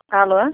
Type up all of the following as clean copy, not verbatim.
Alô?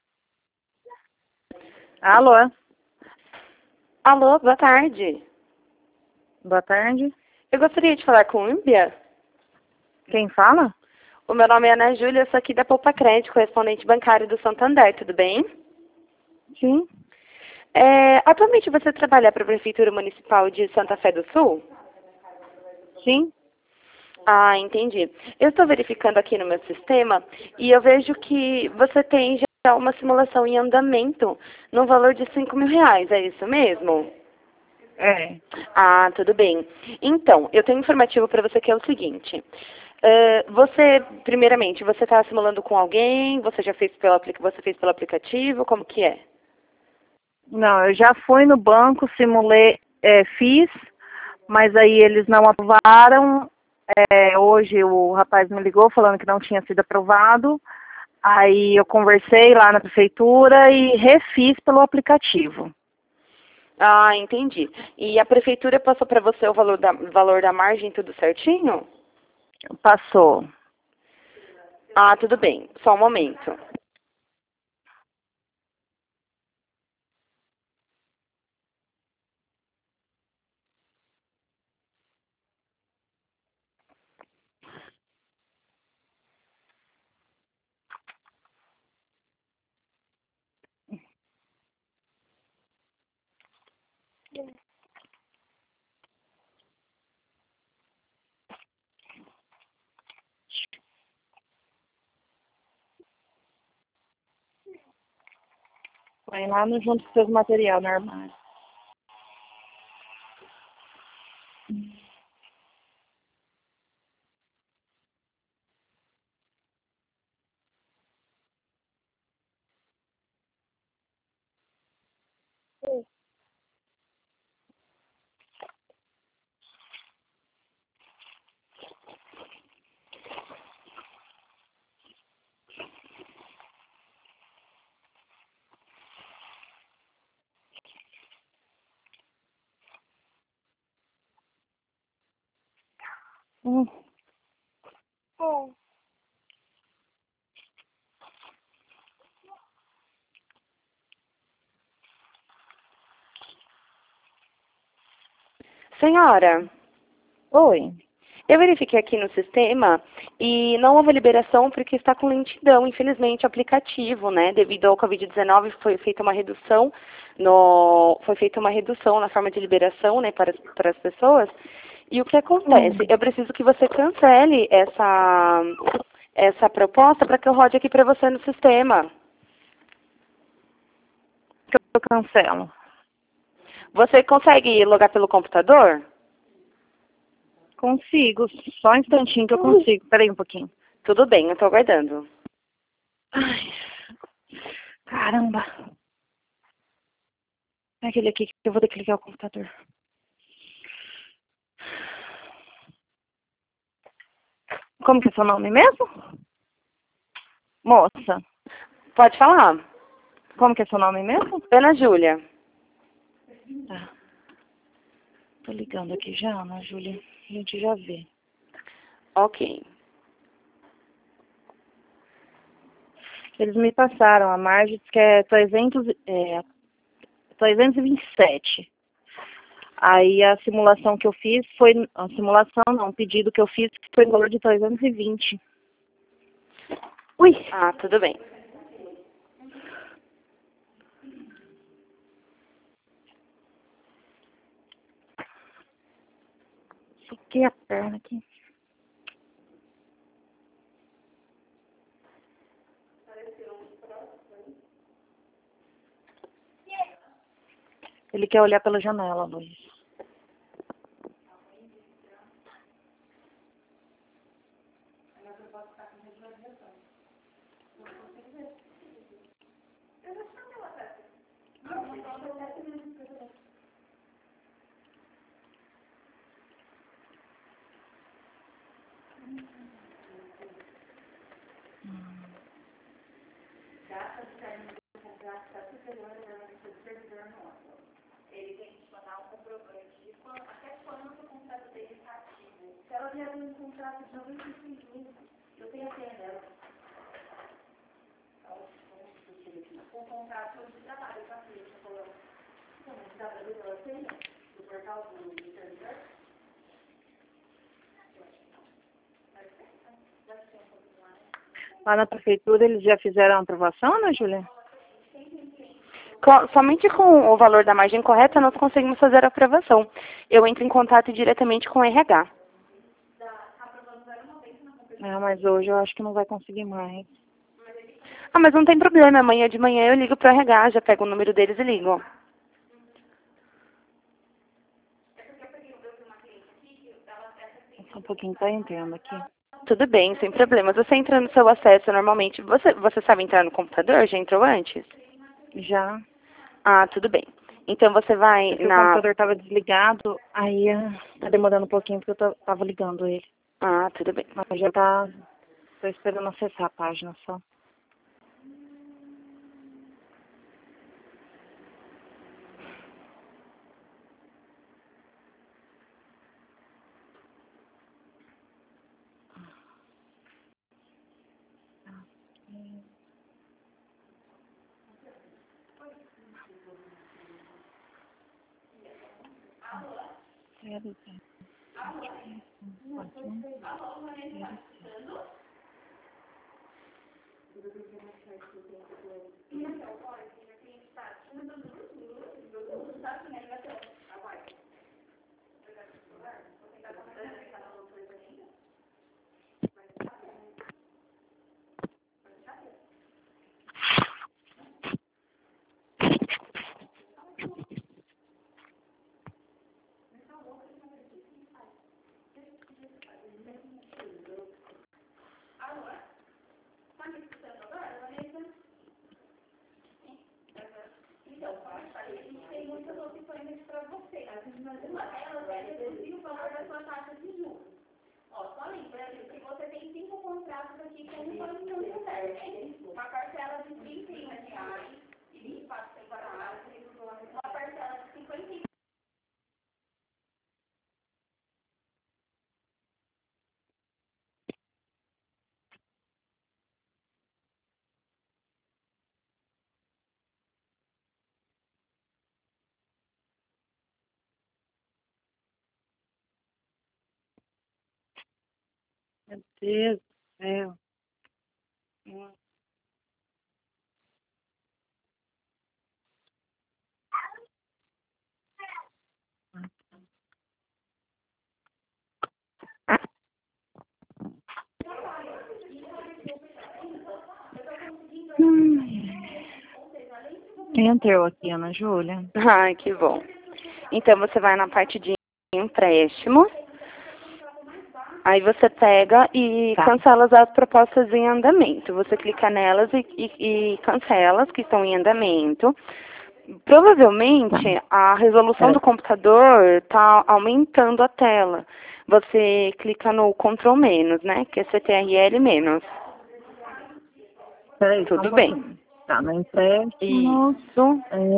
Alô? Alô, boa tarde. Boa tarde. Eu gostaria de falar com o Ímbia. Quem fala? O meu nome é Ana Júlia, eu sou aqui da Poupa Crédito, correspondente bancário do Santander, tudo bem? Sim. Atualmente você trabalha para a Prefeitura Municipal de Santa Fé do Sul? Sim. Ah, entendi. Eu estou verificando aqui no meu sistema e eu vejo que você tem já uma simulação em andamento no valor de R$ 5.000, é isso mesmo? É. Ah, tudo bem. Então, eu tenho um informativo para você que é o seguinte. Primeiramente, você está simulando com alguém? Você já fez você fez pelo aplicativo? Como que é? Não, eu já fui no banco, simulei, fiz, mas aí eles não aprovaram. Hoje o rapaz me ligou falando que não tinha sido aprovado. Aí eu conversei lá na prefeitura e refiz pelo aplicativo. Ah, entendi. E a prefeitura passou para você o valor da margem, tudo certinho? Passou. Ah, tudo bem. Só um momento. Põe lá no, junto com seus material no armário. Hum. Senhora, Oi. eu verifiquei aqui no sistema e não houve liberação porque está com lentidão, infelizmente, o aplicativo, né? Devido ao Covid-19 foi feita uma redução na forma de liberação, né, para as pessoas. E o que acontece? Eu preciso que você cancele essa proposta para que eu rode aqui para você no sistema. Que eu cancelo. Você consegue logar pelo computador? Consigo. Só um instantinho que eu consigo. Peraí um pouquinho. Tudo bem, eu estou aguardando. Ai, caramba. É aquele aqui que eu vou ter que ligar o computador. Como que é seu nome mesmo? Moça, Pode falar. como que é seu nome mesmo? Ana Júlia. Tá. Tô ligando aqui já, Ana Júlia. A gente já vê. Ok. Eles me passaram a margem que é 327. Aí a simulação que eu fiz foi... A simulação não, o pedido que eu fiz foi em valor de 320. Ui! Ah, tudo bem. Fiquei a perna aqui. Ele quer olhar pela janela, Luiz. Lá na prefeitura eles já fizeram a aprovação, né, Júlia? Somente com o valor da margem correta nós conseguimos fazer a aprovação. Eu entro em contato diretamente com o RH. Mas hoje eu acho que não vai conseguir mais. Ah, mas não tem problema. Amanhã de manhã eu ligo para o RH, já pego o número deles e ligo. Só um pouquinho, tá entrando aqui. Tudo bem, sem problemas. Você entra no seu acesso normalmente. Você sabe entrar no computador? Já entrou antes? Já. Ah, tudo bem. Então você vai O computador estava desligado, aí tá demorando um pouquinho porque eu tava ligando ele. Ah, tudo bem. Mas já tá... Tô esperando acessar a página só. Meu Deus do céu. Entrou aqui, Ana Júlia. Ai, que bom. Então você vai na parte de empréstimo. Aí você pega e cancela as propostas em andamento. Você clica nelas e cancela as que estão em andamento. Provavelmente a resolução do computador está aumentando a tela. Você clica no Ctrl menos, né? Que é CTRL menos. Peraí, tudo bem. Tá, no empréstimo. Isso.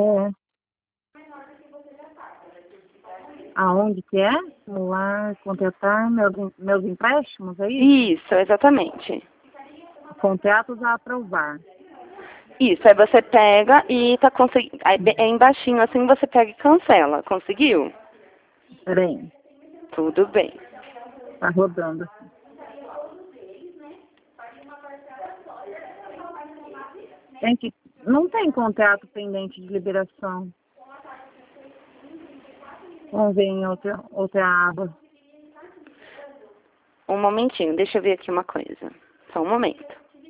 Aonde que é? Lá, contratar meus empréstimos, é isso? Isso, exatamente. Contratos a aprovar. Isso, aí você pega e tá conseguindo. É embaixinho assim, você pega e cancela. Conseguiu? Peraí, Tudo bem. tá rodando. Não tem contrato pendente de liberação. Vamos ver em outra aba. Um momentinho, deixa eu ver aqui uma coisa. Só um momento.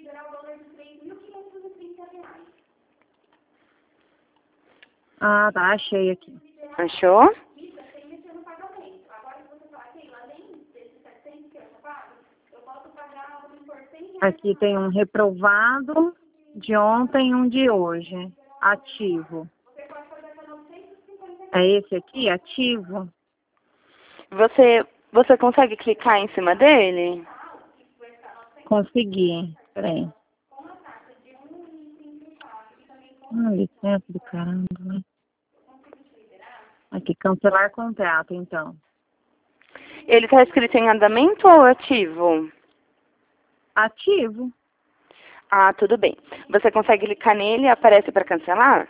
Ah, tá, achei aqui. Achou? Aqui tem um reprovado de ontem e um de hoje. Ativo. É esse aqui, ativo? Você consegue clicar em cima dele? Consegui. Peraí. Licença do caramba, né? Aqui, cancelar contrato, então. Ele está escrito em andamento ou ativo? Ativo. Ah, tudo bem. Você consegue clicar nele e aparece para cancelar?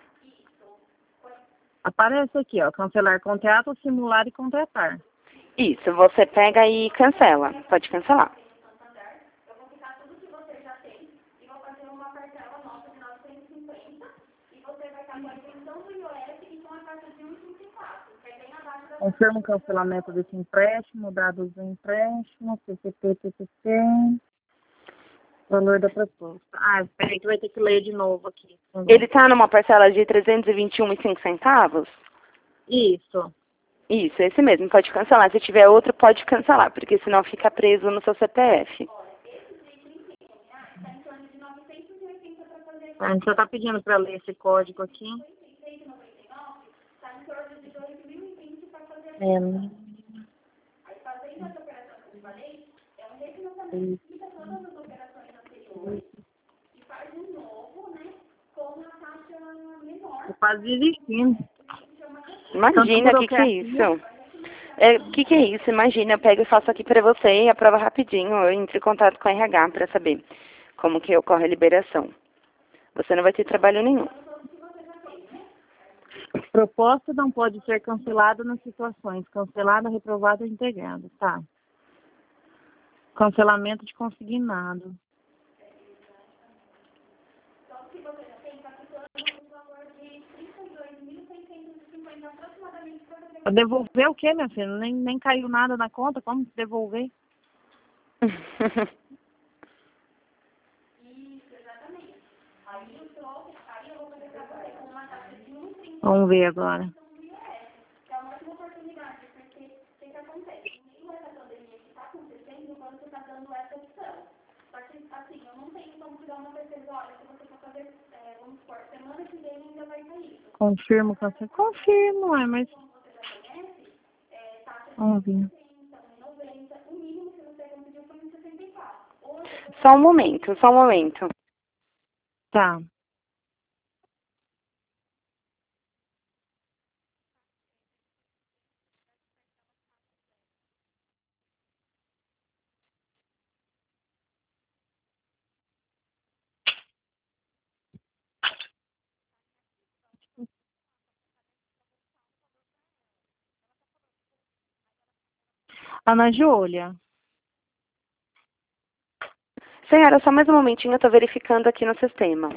Aparece aqui, ó, cancelar contrato, simular e contratar. Isso, você pega e cancela. Pode cancelar. Confirma o cancelamento desse empréstimo, dados do empréstimo, PCP, PCP, valor da proposta. Ah, espera que vai ter que ler de novo aqui. Ele está numa parcela de 321,05? Isso. Isso, esse mesmo. Pode cancelar. Se tiver outro, pode cancelar, porque senão fica preso no seu CPF. A gente só está pedindo para ler esse código aqui. Eu quase desistindo. Imagina, o que é isso? O que é isso? Imagina, eu pego e faço aqui pra você e aprova rapidinho. Eu entro em contato com a RH pra saber como que ocorre a liberação. Você não vai ter trabalho nenhum. Proposta não pode ser cancelada nas situações cancelada, reprovada ou integrada. Tá. Cancelamento de consignado. Devolver o quê, minha filha? Nem caiu nada na conta. Como devolver? Vamos ver agora. Confirmo o cancelamento. Confirmo, mas... Vamos ver. Só um momento, só um momento. Tá. Ana Júlia. Senhora, só mais um momentinho, eu tô verificando aqui no sistema.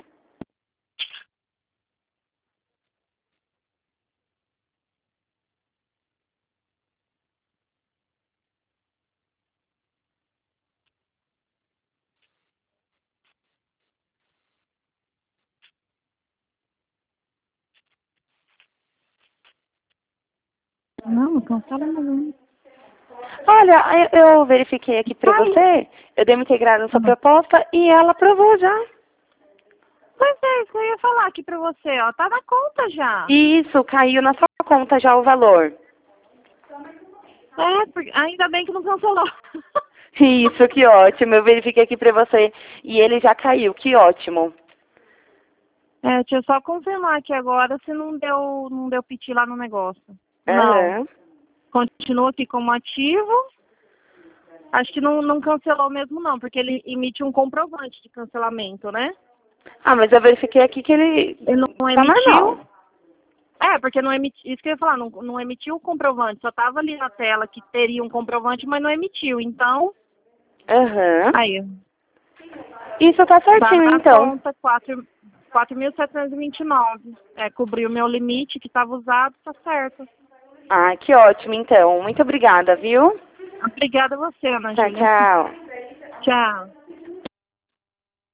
Não cancela não. Olha, eu verifiquei aqui pra você, eu dei uma integrada na sua proposta e ela aprovou já. Pois é, isso que eu ia falar aqui pra você, ó. Tá na conta já. Isso, caiu na sua conta já o valor. Porque ainda bem que não cancelou. Isso, que ótimo. Eu verifiquei aqui pra você e ele já caiu, que ótimo. Deixa eu só confirmar aqui agora se não deu piti lá no negócio. Não. Continua aqui como ativo. Acho que não cancelou mesmo não, porque ele emite um comprovante de cancelamento, né? Ah, mas eu verifiquei aqui que ele não tá emitiu. normal. Porque não emitiu, isso que eu ia falar, não emitiu o comprovante, só tava ali na tela que teria um comprovante, mas não emitiu, então... Aí. Isso tá certinho, tá na então. conta 4.729. Cobriu o meu limite que estava usado, tá certo. Ah, que ótimo, então. Muito obrigada, viu? Obrigada a você, Ana Tchau, Júlia. tchau. Tchau.